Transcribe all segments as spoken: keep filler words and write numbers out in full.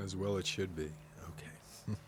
As well it should be. Okay.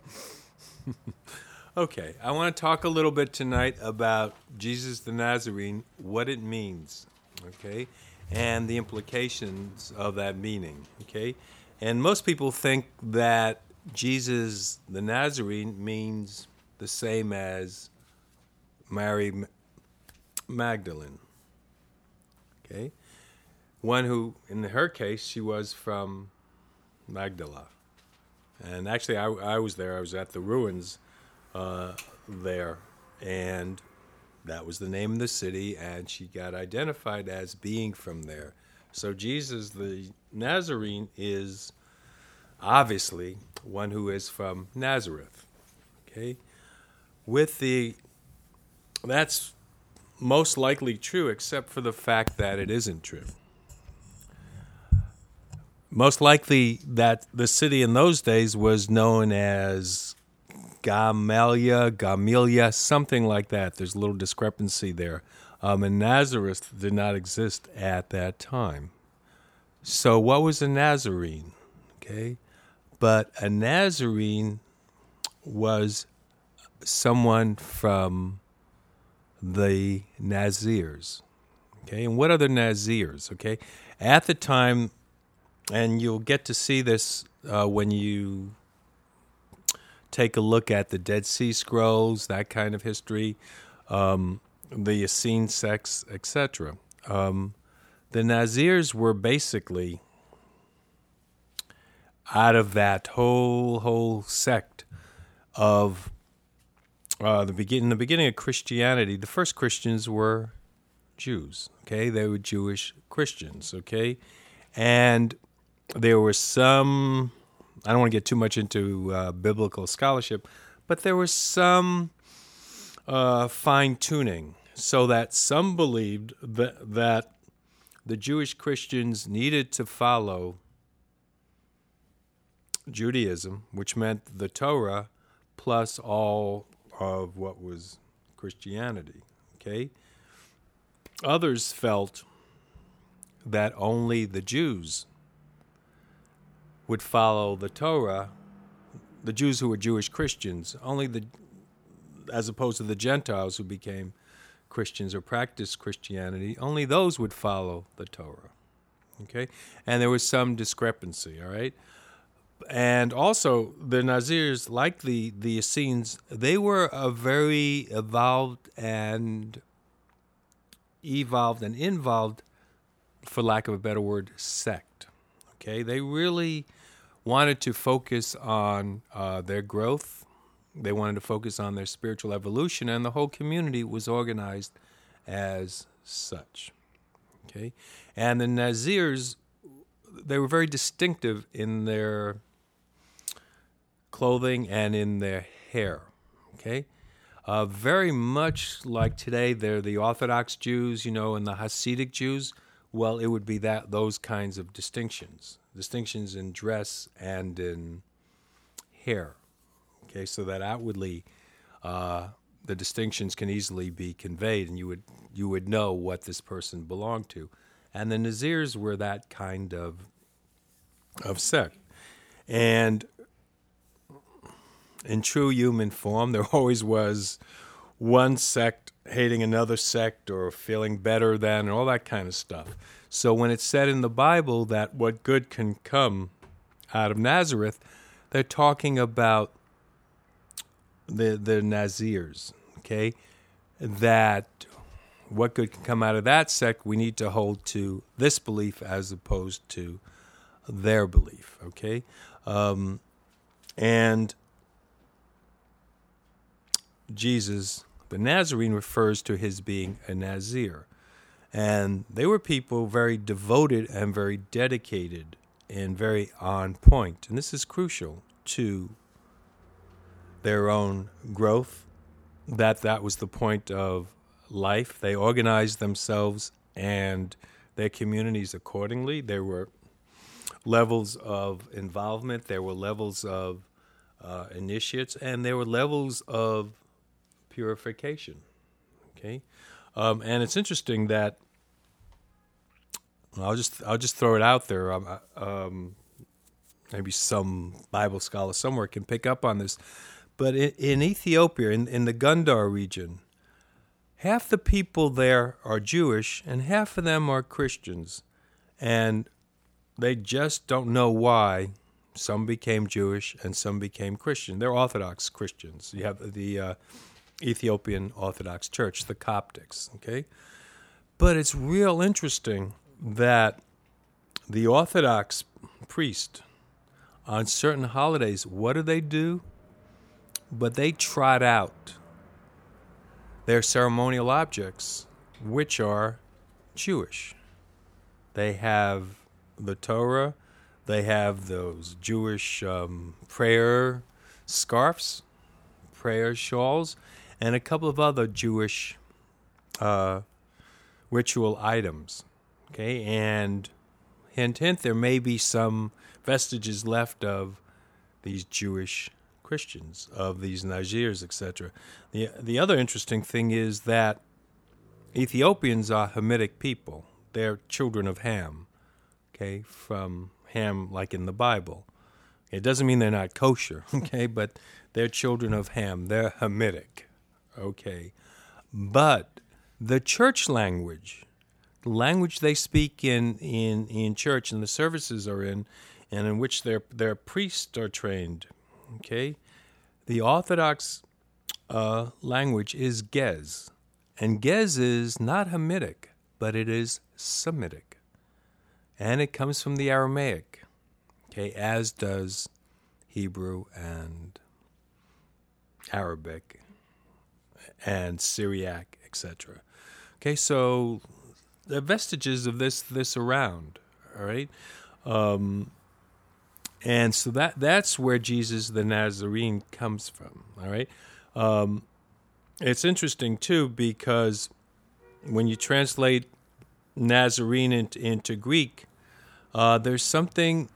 Okay, I want to talk a little bit tonight about Jesus the Nazarene, what it means, okay, and the implications of that meaning, okay? And most people think that Jesus the Nazarene means the same as Mary Magdalene, okay? One who, in her case, she was from Magdala. And actually, I, I was there. I was at the ruins uh, there, and that was the name of the city, and she got identified as being from there. So Jesus, the Nazarene, is obviously one who is from Nazareth. Okay, with the that's most likely true, except for the fact that it isn't true. Most likely that the city in those days was known as Gamaliel, Gamelia, something like that. There's a little discrepancy there. Um, and Nazareth did not exist at that time. So what was a Nazarene? Okay, but a Nazarene was someone from the Nazirs. Okay, and what are the Nazirs? Okay, at the time, and you'll get to see this uh, when you take a look at the Dead Sea Scrolls, that kind of history, um, the Essene sects, et cetera. Um, the Nazirs were basically out of that whole whole sect of uh, the begin in the beginning of Christianity. The first Christians were Jews. Okay, they were Jewish Christians. Okay, and there were some. I don't want to get too much into uh, biblical scholarship, but there was some uh, fine-tuning so that some believed that, that the Jewish Christians needed to follow Judaism, which meant the Torah plus all of what was Christianity. Okay? Others felt that only the Jews would follow the Torah, the Jews who were Jewish Christians, only the, as opposed to the Gentiles who became Christians or practiced Christianity, only those would follow the Torah. Okay? And there was some discrepancy, all right? And also, the Nazirs, like the, the Essenes, they were a very evolved and evolved and involved, for lack of a better word, sect. Okay? They really wanted to focus on uh, their growth. They wanted to focus on their spiritual evolution, and the whole community was organized as such. Okay, and the Nazirs, they were very distinctive in their clothing and in their hair. Okay, uh, very much like today, they're the Orthodox Jews, you know, and the Hasidic Jews. Well, it would be that those kinds of distinctions. Distinctions in dress and in hair, okay, so that outwardly uh, the distinctions can easily be conveyed, and you would you would know what this person belonged to. And the Nazirs were that kind of of sect. And in true human form, there always was one sect hating another sect or feeling better than, and all that kind of stuff. So when it's said in the Bible that what good can come out of Nazareth, they're talking about the the Nazirs, okay? That what good can come out of that sect, we need to hold to this belief as opposed to their belief, okay? Um, and Jesus, the Nazarene, refers to his being a Nazir. And they were people very devoted and very dedicated and very on point. And this is crucial to their own growth, that that was the point of life. They organized themselves and their communities accordingly. There were levels of involvement. There were levels of uh, initiates. And there were levels of purification. Okay? Um, and it's interesting that I'll just I'll just throw it out there. Um, um, maybe some Bible scholar somewhere can pick up on this. But in, in Ethiopia, in, in the Gundar region, half the people there are Jewish and half of them are Christians. And they just don't know why some became Jewish and some became Christian. They're Orthodox Christians. You have the uh, Ethiopian Orthodox Church, the Coptics, okay? But it's real interesting that the Orthodox priest, on certain holidays, what do they do? But they trot out their ceremonial objects, which are Jewish. They have the Torah, they have those Jewish um, prayer scarves, prayer shawls, and a couple of other Jewish uh, ritual items. Okay, and hint, hint, there may be some vestiges left of these Jewish Christians, of these Nazirs, et cetera. The, the other interesting thing is that Ethiopians are Hamitic people. They're children of Ham, okay, from Ham like in the Bible. It doesn't mean they're not kosher, okay, but they're children of Ham. They're Hamitic, okay. But the church language, the language they speak in, in, in church and the services are in, and in which their their priests are trained, okay, the Orthodox uh, language is Gez. And Gez is not Hamitic, but it is Semitic. And it comes from the Aramaic, okay, as does Hebrew and Arabic and Syriac, et cetera. Okay, so there are vestiges of this this around, all right? Um, and so that that's where Jesus the Nazarene comes from, all right? Um, it's interesting, too, because when you translate Nazarene into, into Greek, uh, there's something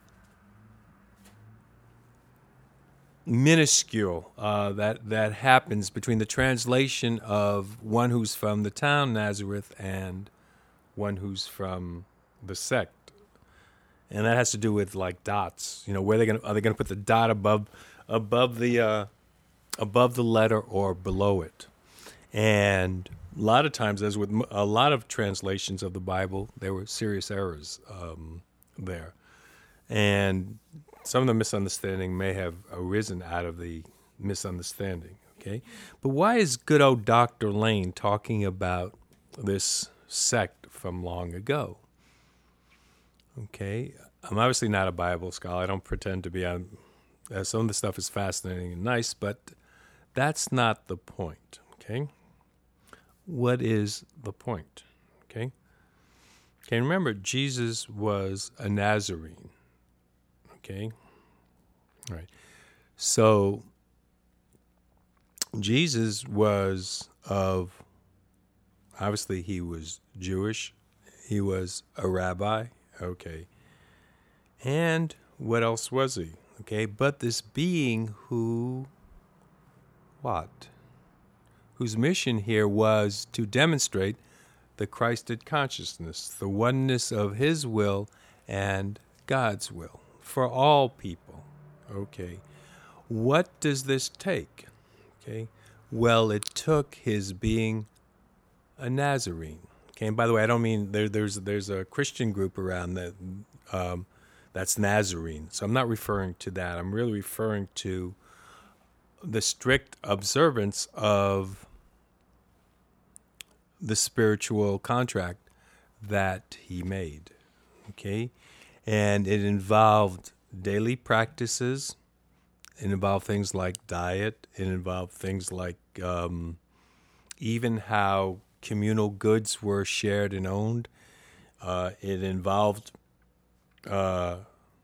minuscule uh, that that happens between the translation of one who's from the town Nazareth and one who's from the sect, and that has to do with like dots. You know, where they gonna are they gonna put the dot above above the uh, above the letter or below it? And a lot of times, as with a lot of translations of the Bible, there were serious errors um, there, and some of the misunderstanding may have arisen out of the misunderstanding, okay? But why is good old Doctor Lane talking about this sect from long ago? Okay, I'm obviously not a Bible scholar. I don't pretend to be. On, uh, some of the stuff is fascinating and nice, but that's not the point, okay? What is the point, okay? Okay, remember, Jesus was a Nazarene. Okay, all right. So Jesus was of, obviously he was Jewish. He was a rabbi. Okay. And what else was he? Okay, but this being who, what? Whose mission here was to demonstrate the Christed consciousness, the oneness of his will and God's will. For all people, okay. What does this take? Okay. Well, it took his being a Nazarene. Okay. And by the way, I don't mean there, there's there's a Christian group around that um, that's Nazarene. So I'm not referring to that. I'm really referring to the strict observance of the spiritual contract that he made. Okay. And it involved daily practices. It involved things like diet. It involved things like um, even how communal goods were shared and owned. Uh, it involved uh,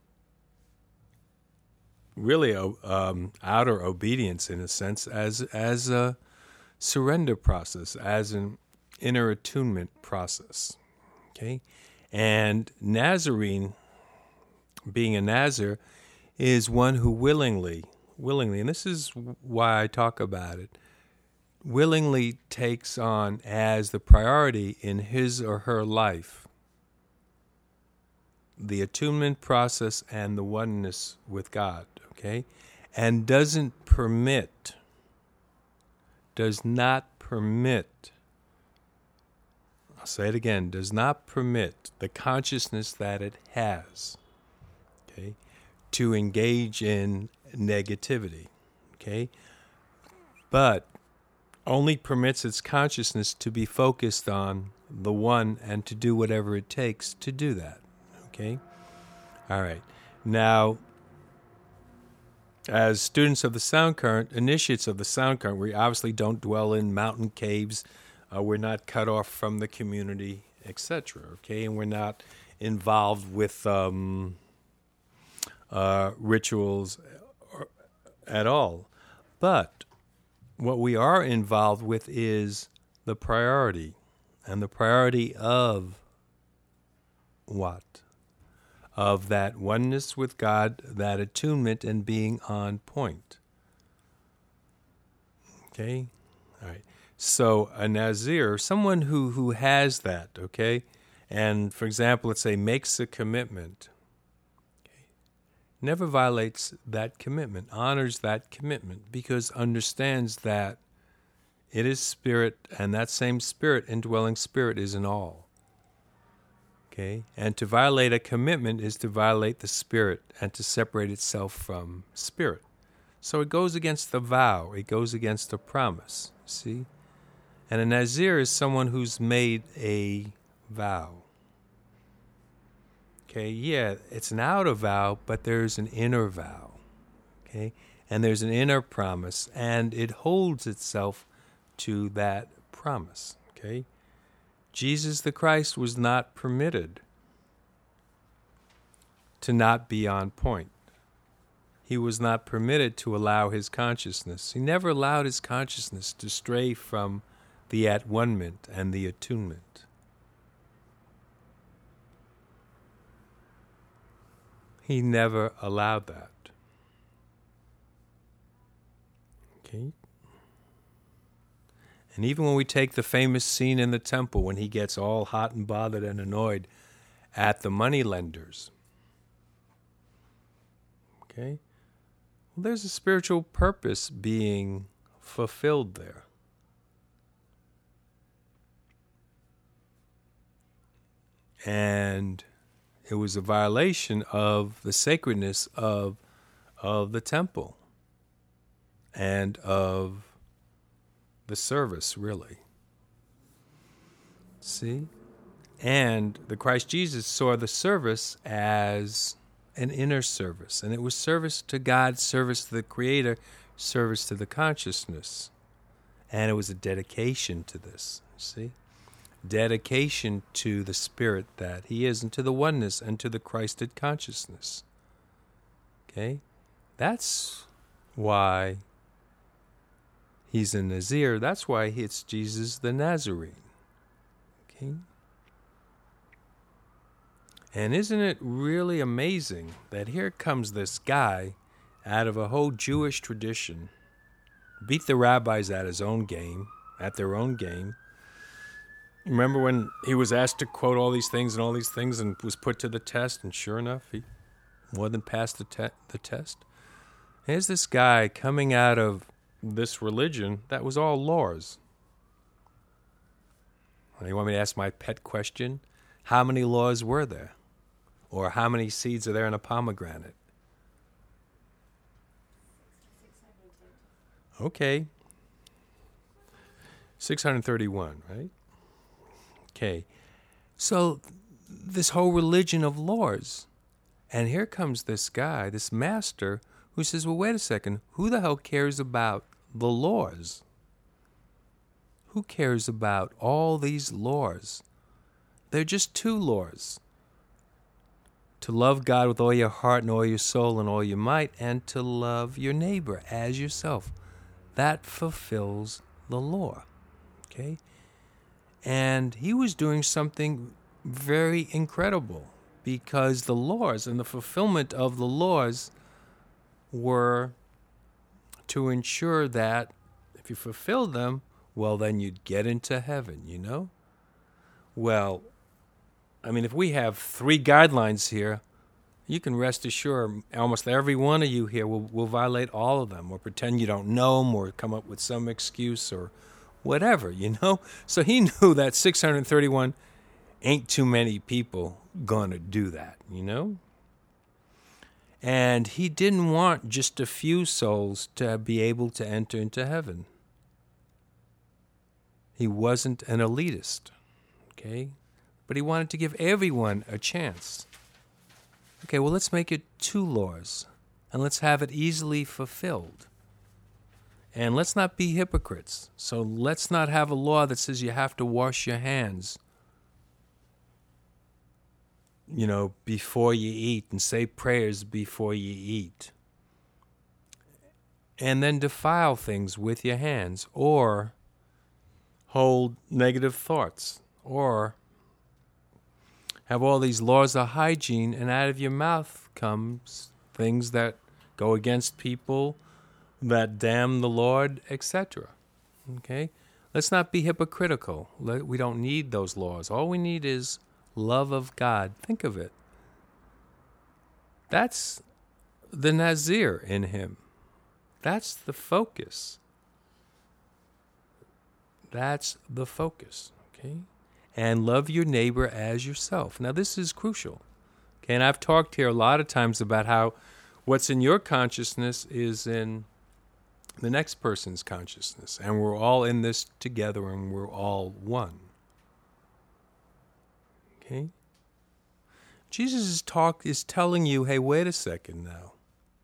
really a, um, outer obedience, in a sense, as as a surrender process, as an inner attunement process. Okay, and Nazarene, being a Nazir, is one who willingly, willingly, and this is why I talk about it, willingly takes on as the priority in his or her life the attunement process and the oneness with God, okay? And doesn't permit, does not permit, I'll say it again, does not permit the consciousness that it has, okay, to engage in negativity, okay? But only permits its consciousness to be focused on the one and to do whatever it takes to do that, okay? All right. Now, as students of the sound current, initiates of the sound current, we obviously don't dwell in mountain caves. Uh, we're not cut off from the community, et cetera, okay? And we're not involved with um, uh, rituals at all. But what we are involved with is the priority. And the priority of what? Of that oneness with God, that attunement and being on point. Okay? All right. So a Nazir, someone who, who has that, okay? And, for example, let's say makes a commitment, okay, never violates that commitment, honors that commitment, because understands that it is spirit, and that same spirit, indwelling spirit, is in all. Okay? And to violate a commitment is to violate the spirit and to separate itself from spirit. So it goes against the vow. It goes against the promise. See? And a Nazir is someone who's made a vow. Okay, yeah, it's an outer vow, but there's an inner vow. Okay? And there's an inner promise, and it holds itself to that promise. Okay? Jesus the Christ was not permitted to not be on point. He was not permitted to allow his consciousness. He never allowed his consciousness to stray from the at-one-ment and the attunement. He never allowed that. Okay? And even when we take the famous scene in the temple when he gets all hot and bothered and annoyed at the moneylenders, okay? Well, there's a spiritual purpose being fulfilled there. And it was a violation of the sacredness of, of the temple and of the service, really. See? And the Christ Jesus saw the service as an inner service. And it was service to God, service to the Creator, service to the consciousness. And it was a dedication to this, see? Dedication to the spirit that he is, and to the oneness, and to the Christed consciousness. Okay? That's why he's a Nazir. That's why it's Jesus the Nazarene. Okay? And isn't it really amazing that here comes this guy out of a whole Jewish tradition, beat the rabbis at his own game, at their own game. Remember when he was asked to quote all these things and all these things and was put to the test, and sure enough, he more than passed the, te- the test? Here's this guy coming out of this religion that was all laws. You want me to ask my pet question? How many laws were there? Or how many seeds are there in a pomegranate? Okay. six hundred thirty-one, right? Okay. So this whole religion of laws. And here comes this guy, this master, who says, well, wait a second. Who the hell cares about the laws? Who cares about all these laws? They're just two laws. To love God with all your heart and all your soul and all your might, and to love your neighbor as yourself. That fulfills the law. Okay? And he was doing something very incredible, because the laws and the fulfillment of the laws were to ensure that if you fulfill them, well, then you'd get into heaven, you know? Well, I mean, if we have three guidelines here, you can rest assured almost every one of you here will, will violate all of them, or pretend you don't know them, or come up with some excuse or whatever, you know? So he knew that six hundred thirty-one ain't too many people going to do that, you know? And he didn't want just a few souls to be able to enter into heaven. He wasn't an elitist, okay? But he wanted to give everyone a chance. Okay, well, let's make it two laws, and let's have it easily fulfilled. And let's not be hypocrites. So let's not have a law that says you have to wash your hands, you know, before you eat, and say prayers before you eat, and then defile things with your hands, or hold negative thoughts, or have all these laws of hygiene, and out of your mouth comes things that go against people, that damn the Lord, et cetera. Okay? Let's not be hypocritical. We don't need those laws. All we need is love of God. Think of it. That's the Nazir in him. That's the focus. That's the focus. Okay? And love your neighbor as yourself. Now, this is crucial. Okay, and I've talked here a lot of times about how what's in your consciousness is in the next person's consciousness. And we're all in this together, and we're all one. Okay? Jesus is talk is telling you, hey, wait a second now.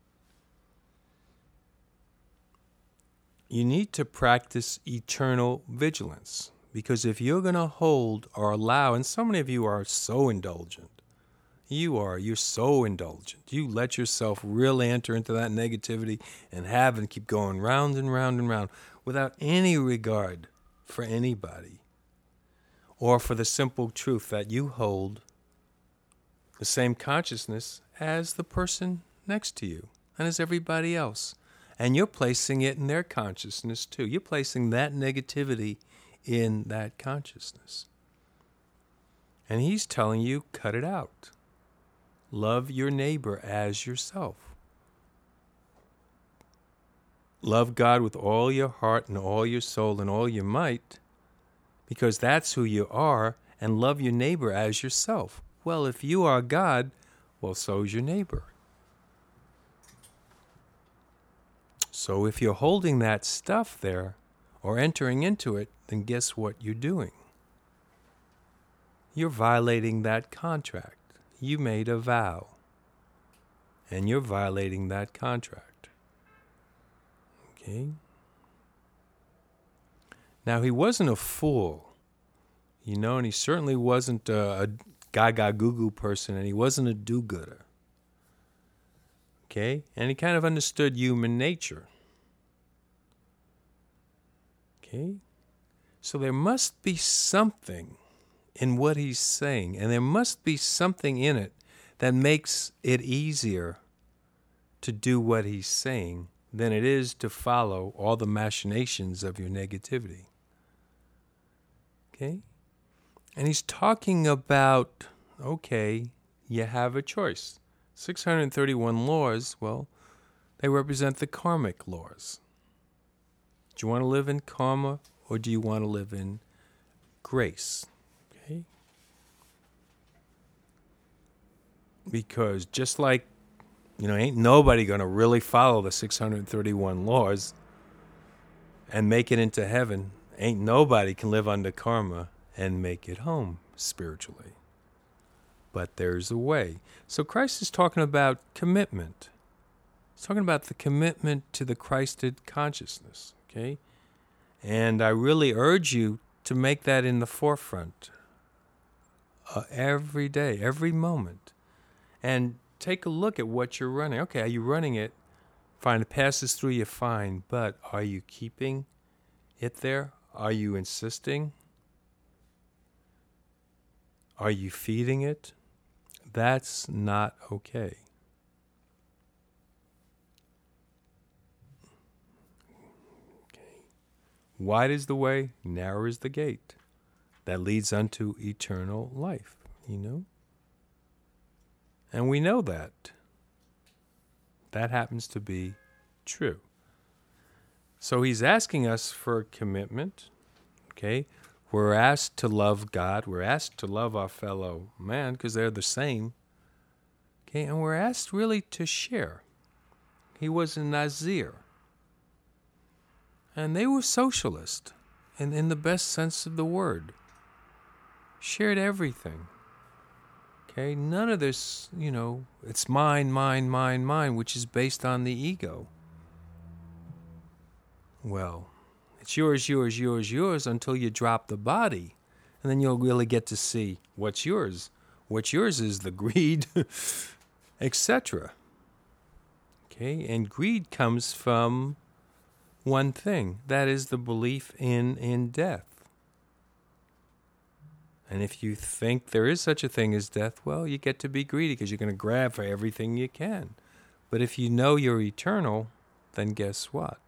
You need to practice eternal vigilance. Because if you're going to hold or allow, and so many of you are so indulgent, you are, you're so indulgent. You let yourself really enter into that negativity and have and keep going round and round and round without any regard for anybody, or for the simple truth that you hold the same consciousness as the person next to you and as everybody else. And you're placing it in their consciousness too. You're placing that negativity in that consciousness. And he's telling you, cut it out. Love your neighbor as yourself. Love God with all your heart and all your soul and all your might, because that's who you are, and love your neighbor as yourself. Well, if you are God, well, so is your neighbor. So if you're holding that stuff there, or entering into it, then guess what you're doing? You're violating that contract. You made a vow, and you're violating that contract. Okay? Now, he wasn't a fool, you know, and he certainly wasn't a, a gaga-goo-goo person, and he wasn't a do-gooder. Okay? And he kind of understood human nature. Okay? So there must be something in what he's saying, and there must be something in it that makes it easier to do what he's saying than it is to follow all the machinations of your negativity. Okay? And he's talking about, okay, you have a choice. six hundred thirty-one laws, well, they represent the karmic laws. Do you want to live in karma, or do you want to live in grace? Okay? Because just like, you know, ain't nobody going to really follow the six hundred thirty-one laws and make it into heaven. Ain't nobody can live under karma and make it home spiritually. But there's a way. So Christ is talking about commitment. He's talking about the commitment to the Christed consciousness. Okay? And I really urge you to make that in the forefront uh, every day, every moment. And take a look at what you're running. Okay, are you running it? Fine, it passes through you, fine. But are you keeping it there? Are you insisting? Are you feeding it? That's not okay. Wide is the way, narrow is the gate that leads unto eternal life. you know? And we know that. That happens to be true. So he's asking us for a commitment, okay? We're asked to love God. We're asked to love our fellow man because they're the same, okay? And we're asked really to share. He was a Nazir. And they were socialist, and in the best sense of the word. Shared everything. Okay, none of this, you know, it's mine, mine, mine, mine, which is based on the ego. Well, it's yours, yours, yours, yours until you drop the body. And then you'll really get to see what's yours. What's yours is the greed, et cetera. Okay, and greed comes from one thing. That is the belief in, in death. And if you think there is such a thing as death, well, you get to be greedy because you're going to grab for everything you can. But if you know you're eternal, then guess what?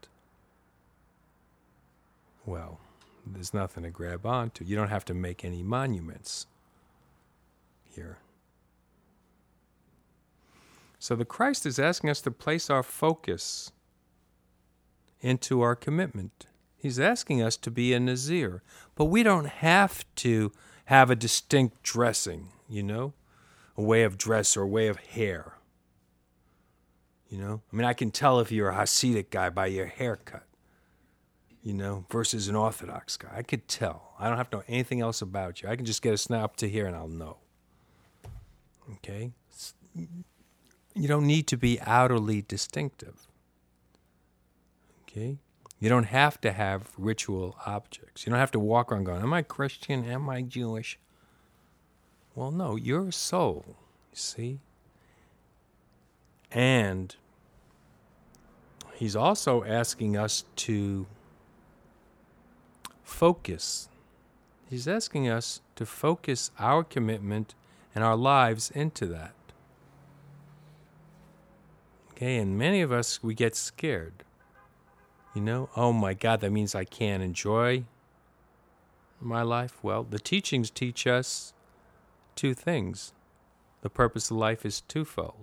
Well, there's nothing to grab onto. You don't have to make any monuments here. So the Christ is asking us to place our focus into our commitment. He's asking us to be a Nazir. But we don't have to have a distinct dressing, you know, a way of dress or a way of hair. You know, I mean, I can tell if you're a Hasidic guy by your haircut, you know, versus an Orthodox guy. I could tell. I don't have to know anything else about you. I can just get a snap to here and I'll know. Okay? You don't need to be outwardly distinctive. Okay? You don't have to have ritual objects. You don't have to walk around going, am I Christian? Am I Jewish? Well, no, you're a soul, you see? And he's also asking us to focus. He's asking us to focus our commitment and our lives into that. Okay, and many of us, we get scared. You know, oh my God, that means I can't enjoy my life. Well, the teachings teach us two things. The purpose of life is twofold.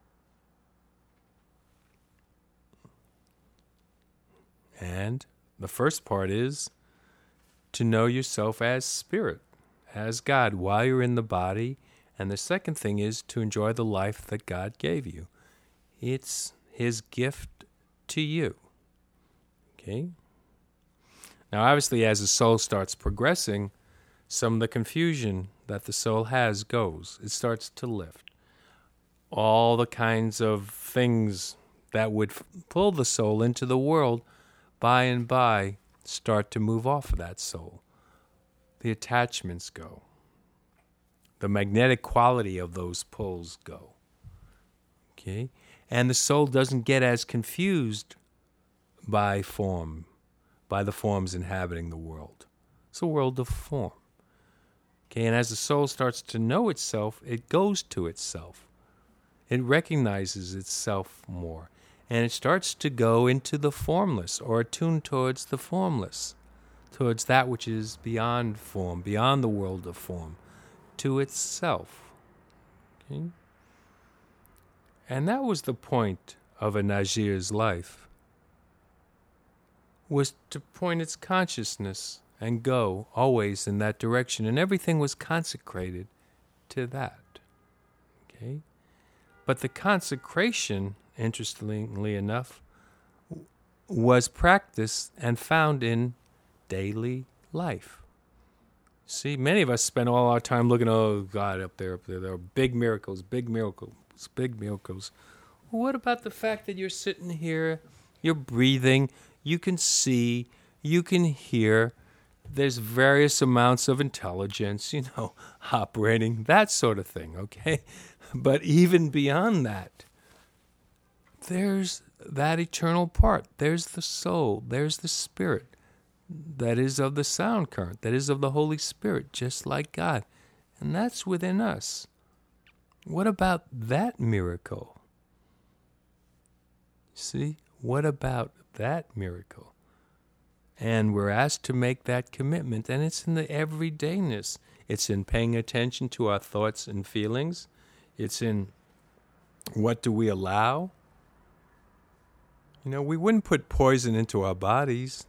And the first part is to know yourself as spirit, as God, while you're in the body. And the second thing is to enjoy the life that God gave you. It's his gift to you. Okay? Now, obviously, as the soul starts progressing, some of the confusion that the soul has goes. It starts to lift. All the kinds of things that would f- pull the soul into the world, by and by, start to move off of that soul. The attachments go. The magnetic quality of those pulls go. Okay? And the soul doesn't get as confused by form, by the forms inhabiting the world. It's a world of form. Okay, and as the soul starts to know itself, it goes to itself. It recognizes itself more. And it starts to go into the formless, or attune towards the formless, towards that which is beyond form, beyond the world of form, to itself. Okay? And that was the point of a Nazir's life, was to point its consciousness and go always in that direction. And everything was consecrated to that. Okay? But the consecration, interestingly enough, was practiced and found in daily life. See, many of us spend all our time looking, oh, God, up there, up there, there are big miracles, big miracles, big miracles. Well, what about the fact that you're sitting here, you're breathing, you can see, you can hear, there's various amounts of intelligence, you know, operating, that sort of thing, okay? But even beyond that, there's that eternal part. There's the soul. There's the spirit that is of the sound current, that is of the Holy Spirit, just like God. And that's within us. What about that miracle? See, what about that miracle? And we're asked to make that commitment, and it's in the everydayness. It's in paying attention to our thoughts and feelings. It's in what do we allow. You know, we wouldn't put poison into our bodies,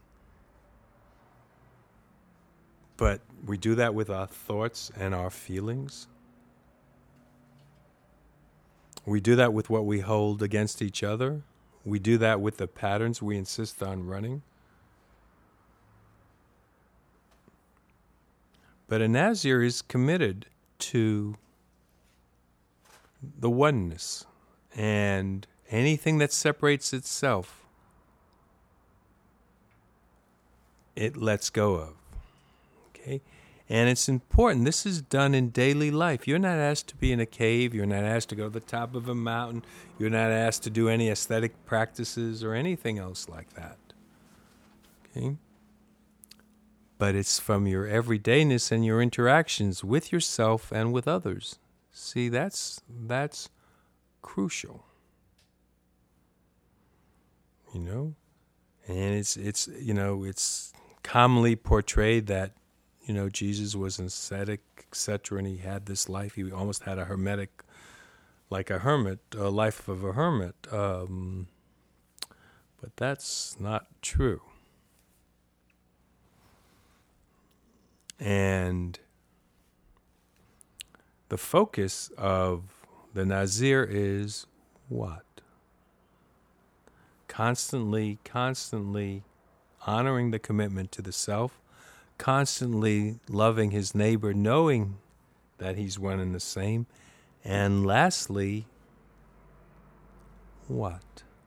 but we do that with our thoughts and our feelings. We do that with what we hold against each other. We do that with the patterns we insist on running. But a Nazir is committed to the oneness, and anything that separates itself, it lets go of. Okay? And it's important. This is done in daily life. You're not asked to be in a cave. You're not asked to go to the top of a mountain. You're not asked to do any aesthetic practices or anything else like that. Okay? But it's from your everydayness and your interactions with yourself and with others. See, that's that's crucial. You know? And it's it's you know, it's commonly portrayed that, you know, Jesus was an ascetic, et cetera, and he had this life. He almost had a hermetic, like a hermit, a life of a hermit. Um, but that's not true. And the focus of the Nazir is what? Constantly, constantly honoring the commitment to the self, constantly loving his neighbor, knowing that he's one and the same, and lastly, what?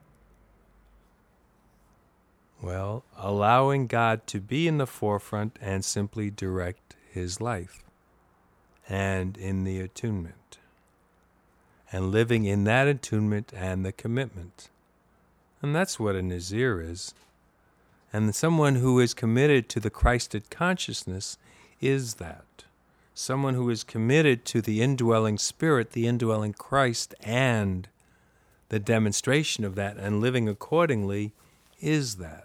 Well, allowing God to be in the forefront and simply direct his life, and in the attunement, and living in that attunement and the commitment. And that's what a Nazir is. And someone who is committed to the Christed consciousness is that. Someone who is committed to the indwelling Spirit, the indwelling Christ, and the demonstration of that, and living accordingly, is that.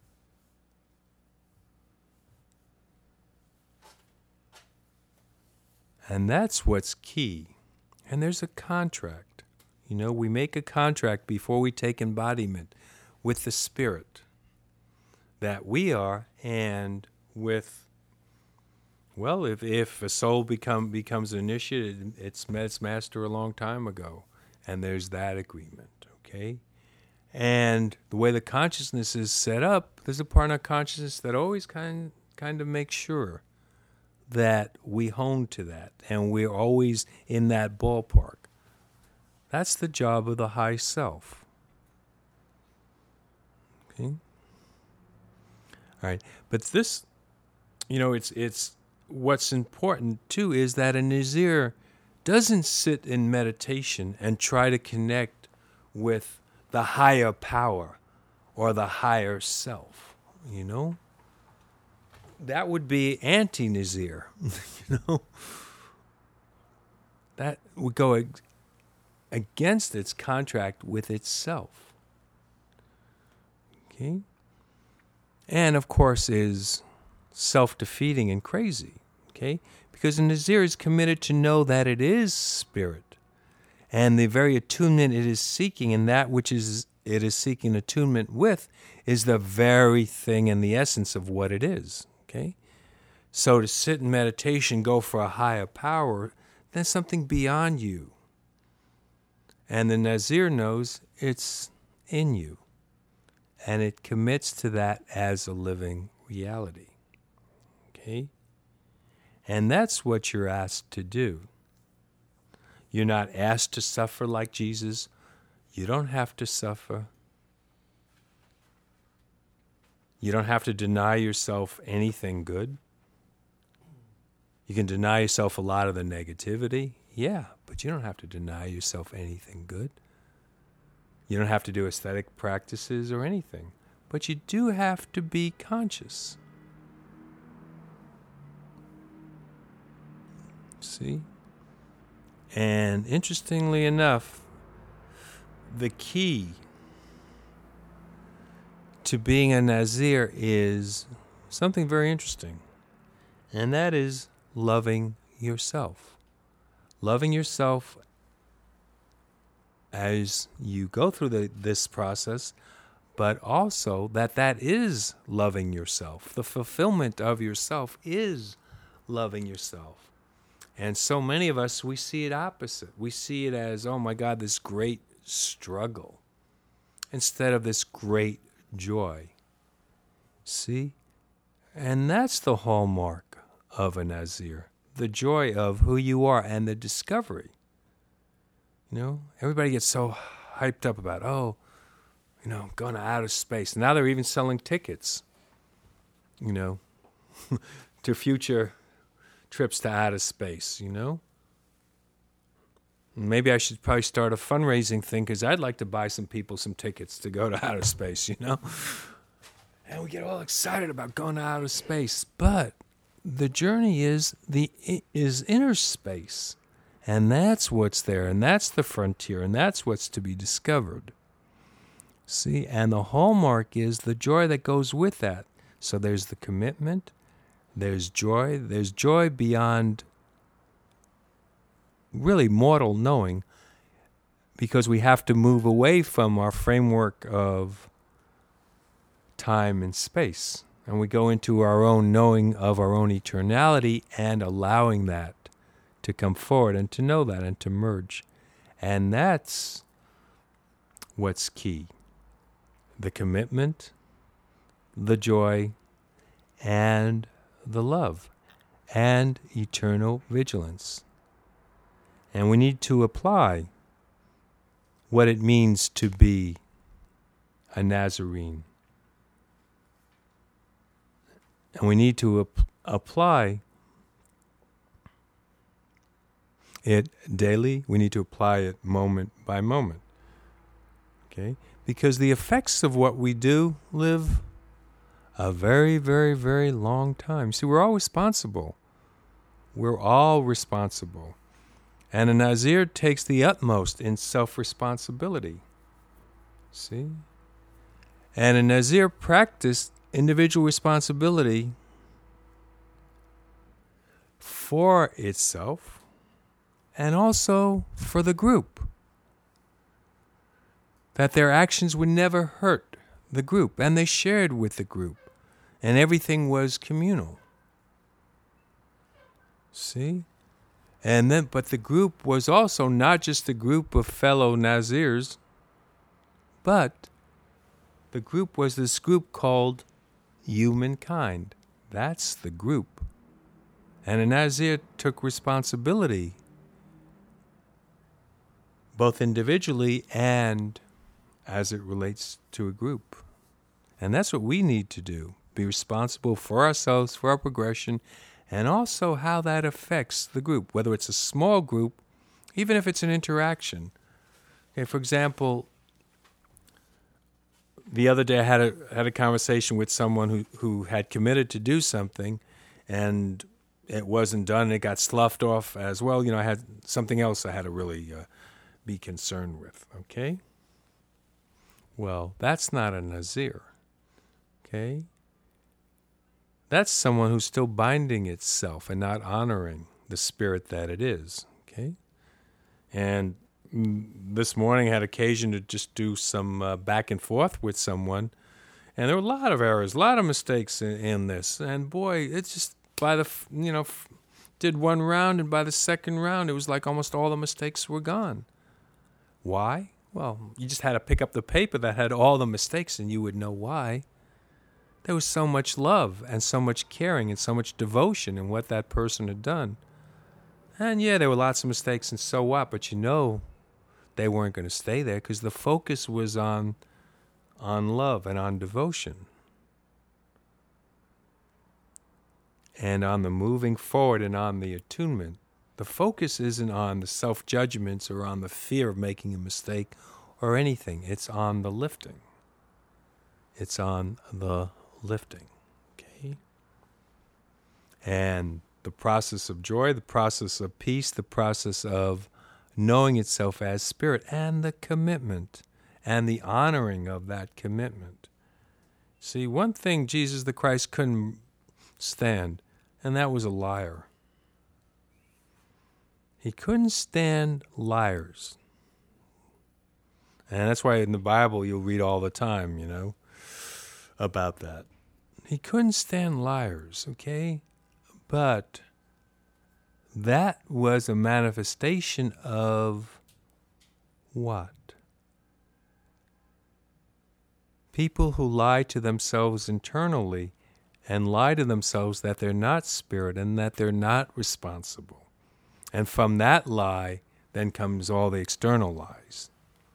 And that's what's key. And there's a contract. You know, we make a contract before we take embodiment with the Spirit that we are, and with, well, if, if a soul become becomes an initiate, it's met its master a long time ago. And there's that agreement, okay? And the way the consciousness is set up, there's a part in our consciousness that always kind, kind of makes sure that we hone to that, and we're always in that ballpark. That's the job of the high self. Okay? All right. But this, you know, it's it's what's important too is that a Nazir doesn't sit in meditation and try to connect with the higher power or the higher self, you know? That would be anti-Nazir, you know? That would go ag- against its contract with itself. Okay? And, of course, is self-defeating and crazy, okay? Because a Nazir is committed to know that it is spirit, and the very attunement it is seeking, and that which is it is seeking attunement with, is the very thing and the essence of what it is. Okay? So to sit in meditation, go for a higher power, that's something beyond you. And the Nazir knows it's in you. And it commits to that as a living reality. Okay? And that's what you're asked to do. You're not asked to suffer like Jesus. You don't have to suffer. You don't have to deny yourself anything good. You can deny yourself a lot of the negativity, yeah, but you don't have to deny yourself anything good. You don't have to do aesthetic practices or anything, but you do have to be conscious. See? And interestingly enough, the key to being a Nazir is something very interesting. And that is loving yourself. Loving yourself as you go through the, this process, but also that that is loving yourself. The fulfillment of yourself is loving yourself. And so many of us, we see it opposite. We see it as, oh my God, this great struggle instead of this great joy. See? And that's the hallmark of a Nazir, the joy of who you are and the discovery. You know, everybody gets so hyped up about, oh, you know, going to outer space. Now they're even selling tickets, you know, to future trips to outer space, you know. Maybe I should probably start a fundraising thing because I'd like to buy some people some tickets to go to outer space, you know. And we get all excited about going to outer space, but the journey is the is inner space, and that's what's there, and that's the frontier, and that's what's to be discovered. See, and the hallmark is the joy that goes with that. So there's the commitment, there's joy, there's joy beyond really mortal knowing, because we have to move away from our framework of time and space. And we go into our own knowing of our own eternality and allowing that to come forward and to know that and to merge. And that's what's key. The commitment, the joy, and the love, and eternal vigilance. And we need to apply what it means to be a Nazarene. And we need to ap- apply it daily. We need to apply it moment by moment. Okay? Because the effects of what we do live a very, very, very long time. See, we're all responsible. We're all responsible. And a Nazir takes the utmost in self-responsibility. See? And a Nazir practiced individual responsibility for itself and also for the group. That their actions would never hurt the group, and they shared with the group, and everything was communal. See? And then, but the group was also not just a group of fellow Nazirs, but the group was this group called humankind. That's the group. And a Nazir took responsibility, both individually and as it relates to a group. And that's what we need to do. Be responsible for ourselves, for our progression, and also how that affects the group, whether it's a small group, even if it's an interaction. Okay, for example, the other day I had a had a conversation with someone who, who had committed to do something, and it wasn't done, and it got sloughed off as well. You know, I had something else I had to really uh, be concerned with, okay? Well, that's not a Nazir, okay? That's someone who's still binding itself and not honoring the spirit that it is, okay? And this morning I had occasion to just do some uh, back and forth with someone, and there were a lot of errors, a lot of mistakes in, in this. And boy, it's just by the, you know, did one round, and by the second round, it was like almost all the mistakes were gone. Why? Well, you just had to pick up the paper that had all the mistakes, and you would know why. There was so much love and so much caring and so much devotion in what that person had done. And yeah, there were lots of mistakes, and so what? But you know they weren't going to stay there because the focus was on, on love and on devotion. And on the moving forward and on the attunement. The focus isn't on the self-judgments or on the fear of making a mistake or anything. It's on the lifting. It's on the lifting. Okay? And the process of joy, the process of peace, the process of knowing itself as spirit, and the commitment and the honoring of that commitment. See, one thing Jesus the Christ couldn't stand, and that was a liar. He couldn't stand liars. And that's why in the Bible you'll read all the time, you know, about that. He couldn't stand liars, okay? But that was a manifestation of what? People who lie to themselves internally and lie to themselves that they're not spirit and that they're not responsible. And from that lie, then comes all the external lies.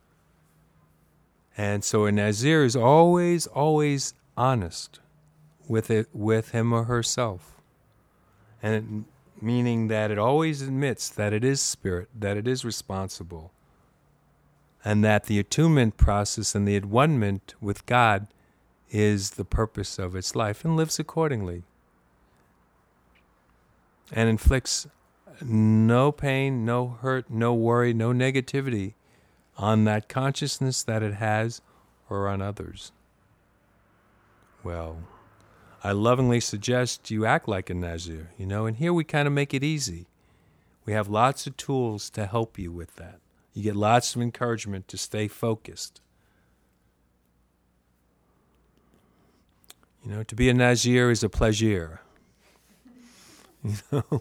And so a Nazir is always, always honest with it, with him or herself. And it, meaning that it always admits that it is spirit, that it is responsible, and that the attunement process and the one-ment with God is the purpose of its life, and lives accordingly. And inflicts no pain, no hurt, no worry, no negativity on that consciousness that it has or on others. Well, I lovingly suggest you act like a Nazir, you know, and here we kind of make it easy. We have lots of tools to help you with that. You get lots of encouragement to stay focused. You know, to be a Nazir is a pleasure. You know?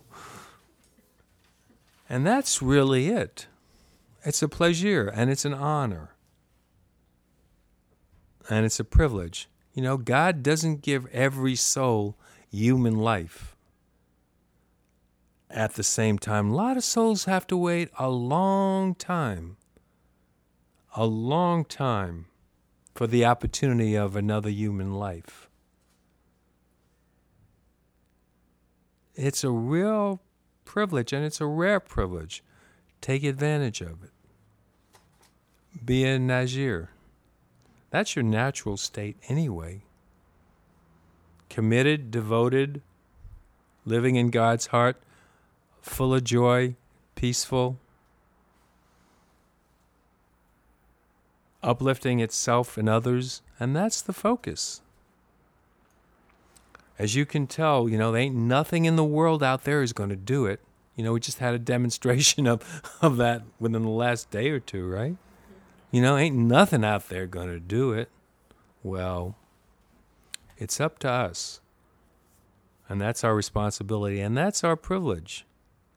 And that's really it. It's a pleasure and it's an honor. And it's a privilege. You know, God doesn't give every soul human life at the same time. A lot of souls have to wait a long time, a long time for the opportunity of another human life. It's a real privilege, and it's a rare privilege. Take advantage of it. Be a Nazir. That's your natural state anyway. Committed, devoted, living in God's heart, full of joy, peaceful, uplifting itself and others, and that's the focus. As you can tell, you know, there ain't nothing in the world out there is going to do it. You know, we just had a demonstration of, of that within the last day or two, right? You know, ain't nothing out there going to do it. Well, it's up to us. And that's our responsibility, and that's our privilege.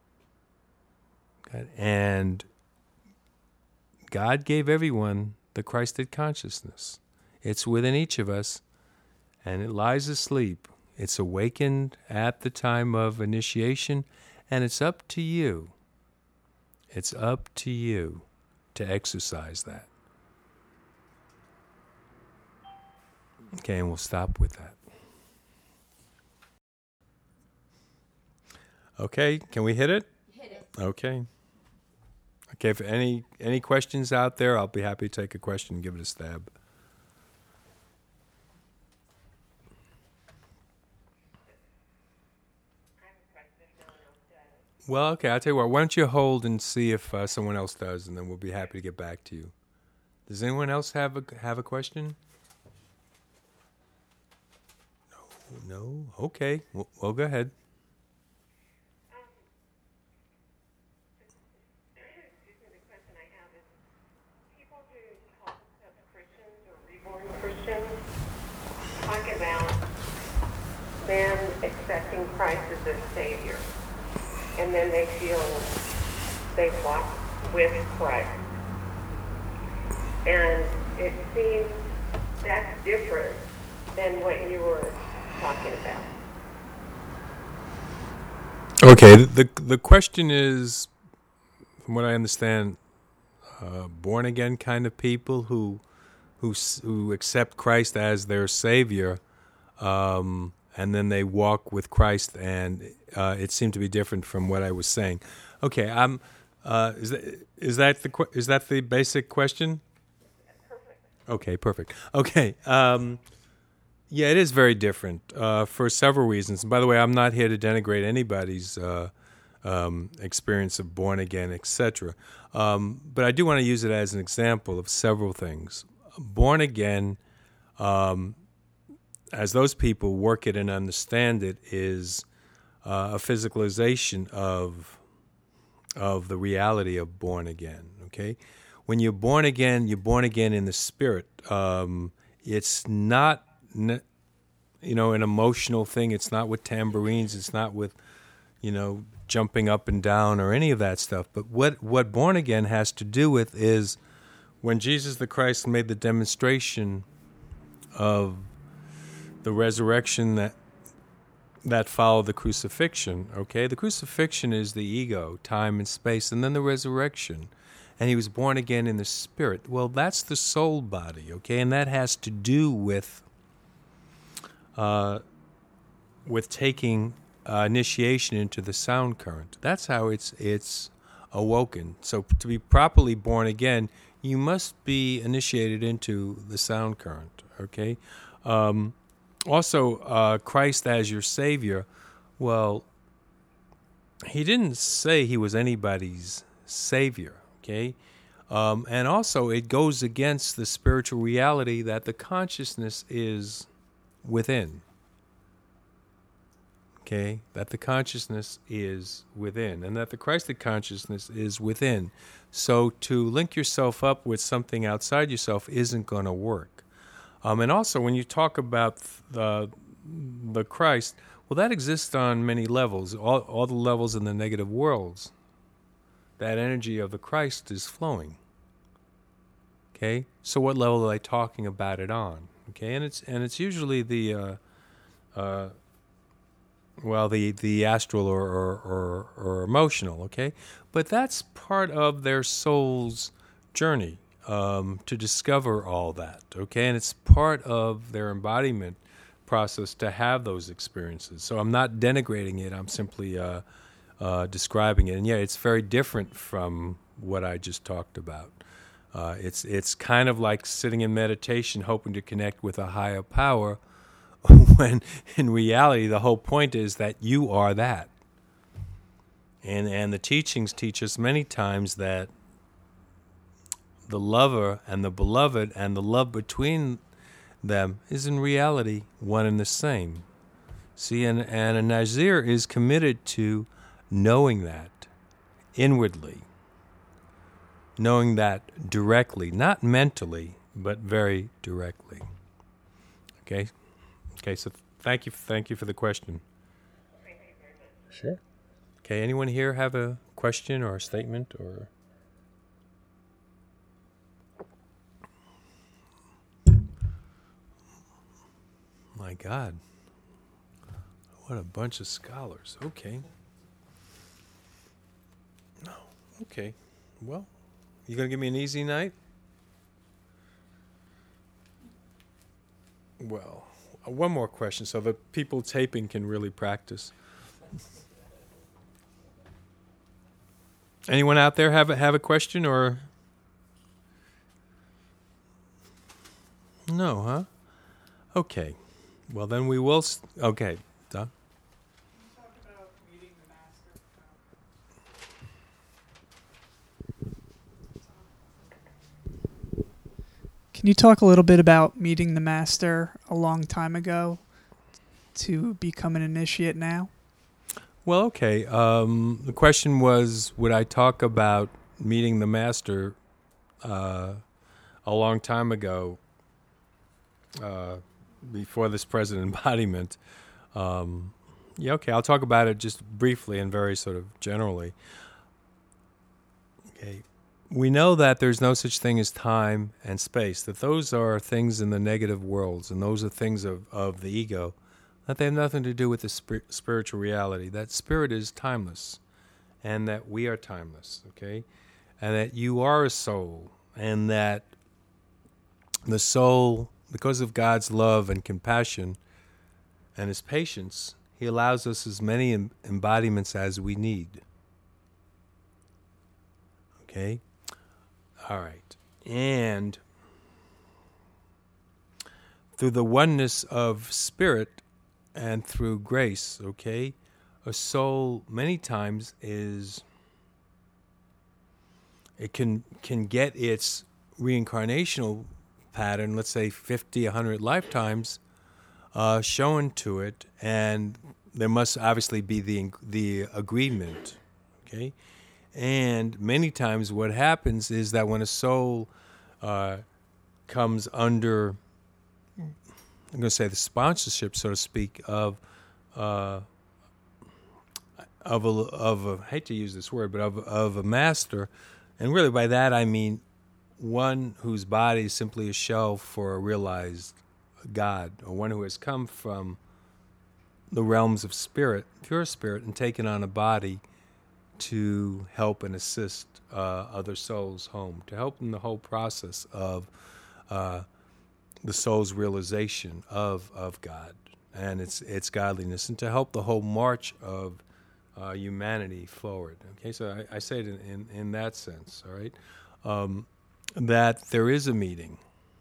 And God gave everyone the Christed consciousness. It's within each of us, and it lies asleep. It's awakened at the time of initiation, and it's up to you. It's up to you to exercise that. Okay, and we'll stop with that. Okay, can we hit it? Hit it. Okay. Okay, if any any questions out there, I'll be happy to take a question and give it a stab. Well, okay, I'll tell you what, why don't you hold and see if uh, someone else does, and then we'll be happy to get back to you. Does anyone else have a, have a question? No? No? Okay, well, well go ahead. Talk about them accepting Christ as their Savior, and then they feel they walk with Christ. And it seems that's different than what you were talking about. Okay, the the question is, from what I understand, uh, born again kind of people who who who accept Christ as their Savior, um, and then they walk with Christ, and uh, it seemed to be different from what I was saying. Okay, um, uh, is that is that the is that the basic question? Perfect. Okay, perfect. Okay, um, yeah, it is very different uh, for several reasons. And by the way, I'm not here to denigrate anybody's uh, um, experience of born again, et cetera. Um, but I do want to use it as an example of several things. Born again, um, as those people work it and understand it, is uh, a physicalization of of the reality of born again, okay? When you're born again, you're born again in the spirit. Um, it's not, you know, an emotional thing. It's not with tambourines. It's not with, you know, jumping up and down or any of that stuff. But what, what born again has to do with is when Jesus the Christ made the demonstration of the resurrection that that followed the crucifixion, okay? The crucifixion is the ego, time and space, and then the resurrection. And he was born again in the spirit. Well, that's the soul body, okay? And that has to do with uh, with taking uh, initiation into the sound current. That's how it's it's awoken. So to be properly born again, you must be initiated into the sound current, okay? Um, also, uh, Christ as your Savior, well, he didn't say he was anybody's Savior, okay? Um, and also, it goes against the spiritual reality that the consciousness is within, okay? That the consciousness is within, and that the Christed consciousness is within. So to link yourself up with something outside yourself isn't going to work. Um, and also, when you talk about the the Christ, well, that exists on many levels, all, all the levels in the negative worlds. That energy of the Christ is flowing. Okay, so what level are they talking about it on? Okay, and it's and it's usually the uh, uh, well, the the astral or or, or or emotional. Okay, but that's part of their soul's journey. Um, to discover all that, okay? And it's part of their embodiment process to have those experiences. So I'm not denigrating it, I'm simply uh, uh, describing it. And yeah, it's very different from what I just talked about. Uh, it's it's kind of like sitting in meditation hoping to connect with a higher power when in reality the whole point is that you are that. And and the teachings teach us many times that the lover and the beloved and the love between them is in reality one and the same. See, and, and a Nazir is committed to knowing that inwardly, knowing that directly, not mentally, but very directly. Okay? Okay, so thank you, thank you for the question. Thank you very much. Sure. Okay, anyone here have a question or a statement or... My God, what a bunch of scholars. Okay. No, okay. Well, you going to give me an easy night? Well, uh, one more question so the people taping can really practice. Anyone out there have a, have a question or? No, huh? Okay. Well, then we will... St- okay, Don? Talk about meeting the master. Can you talk a little bit about meeting the master a long time ago to become an initiate now? Well, okay. Um, the question was, would I talk about meeting the master uh, a long time ago uh, before this present embodiment? Um, yeah, okay. I'll talk about it just briefly and very sort of generally. Okay. We know that there's no such thing as time and space, that those are things in the negative worlds, and those are things of, of the ego, that they have nothing to do with the spir- spiritual reality, that spirit is timeless, and that we are timeless, okay? And that you are a soul, and that the soul, because of God's love and compassion and His patience, He allows us as many em- embodiments as we need. Okay? All right. And through the oneness of spirit and through grace, okay, a soul many times is, it can can get its reincarnational pattern, let's say fifty, one hundred lifetimes, uh, shown to it, and there must obviously be the the agreement, okay? And many times what happens is that when a soul uh, comes under, I'm going to say the sponsorship, so to speak, of uh, of a, of a, I hate to use this word, but of, of a master, and really by that I mean one whose body is simply a shell for a realized God, or one who has come from the realms of spirit, pure spirit, and taken on a body to help and assist uh, other souls home, to help in the whole process of uh, the soul's realization of of God and its its godliness, and to help the whole march of uh, humanity forward. Okay, so I, I say it in, in, in that sense, all right, um, that there is a meeting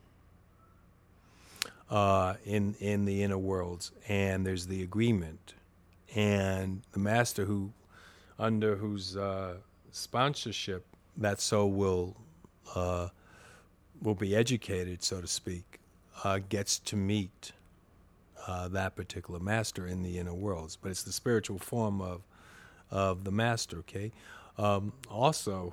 uh, in in the inner worlds, and there's the agreement, and the master who, under whose uh, sponsorship that soul will uh, will be educated, so to speak, uh, gets to meet uh, that particular master in the inner worlds. But it's the spiritual form of of the master. Okay. Um, also,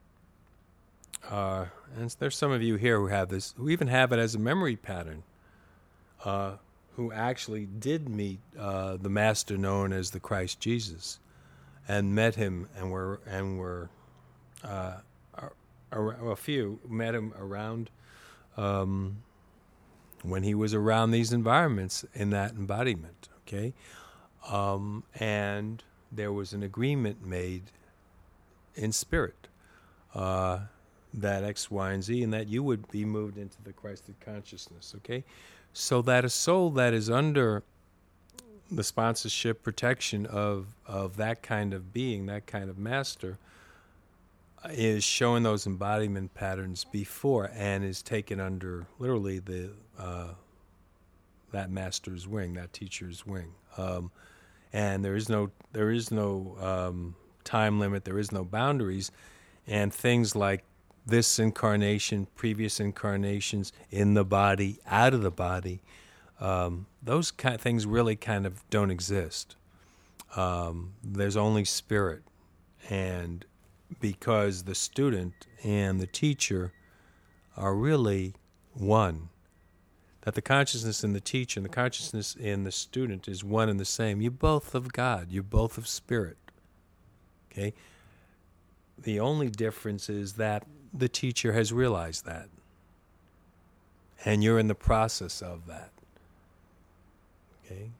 uh, and there's some of you here who have this, who even have it as a memory pattern, uh, who actually did meet uh, the master known as the Christ Jesus, and met him, and were and were uh, a, a few met him around um, when he was around these environments in that embodiment. Okay, um, and there was an agreement made in spirit uh, that X, Y, and Z, and that you would be moved into the Christed consciousness. Okay, so that a soul that is under the sponsorship, protection of, of that kind of being, that kind of master, is showing those embodiment patterns before, and is taken under literally the uh, that master's wing, that teacher's wing. Um, and there is no there is no um, time limit. There is no boundaries, and things like this incarnation, previous incarnations, in the body, out of the body. Um, those kind of things really kind of don't exist. Um, there's only spirit, and because the student and the teacher are really one, that the consciousness in the teacher and the consciousness in the student is one and the same. You're both of God. You're both of spirit. Okay? The only difference is that the teacher has realized that, and you're in the process of that. Okay?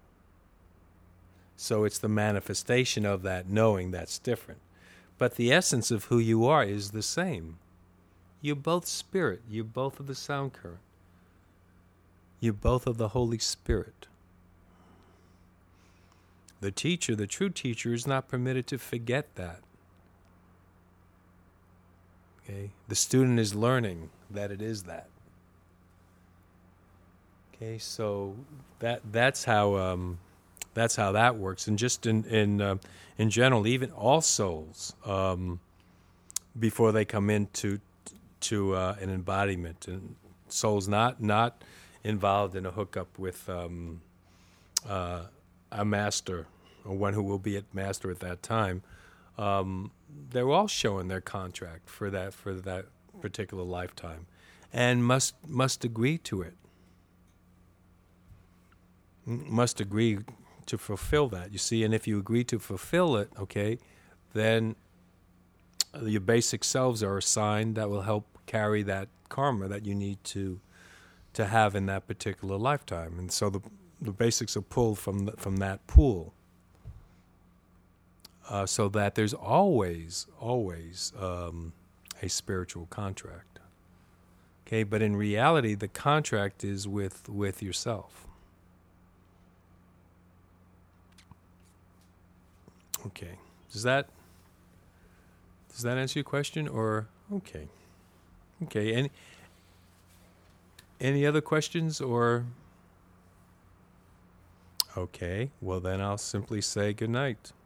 So it's the manifestation of that knowing that's different. But the essence of who you are is the same. You're both spirit. You're both of the sound current. You're both of the Holy Spirit. The teacher, the true teacher, is not permitted to forget that. Okay? The student is learning that it is that. Okay, so that that's how um, that's how that works, and just in in uh, in general, even all souls, um, before they come into to uh, an embodiment, and souls not not involved in a hookup with um, uh, a master or one who will be at master at that time, um, they're all showing their contract for that for that particular lifetime, and must must agree to it. Must agree to fulfill that, you see, and if you agree to fulfill it, okay, then your basic selves are assigned that will help carry that karma that you need to to have in that particular lifetime, and so the the basics are pulled from the, from that pool, uh, so that there's always always um, a spiritual contract. Okay, but in reality, the contract is with with yourself. Okay. Does that does that answer your question? Or okay. Okay. Any any other questions or okay, well then I'll simply say good night.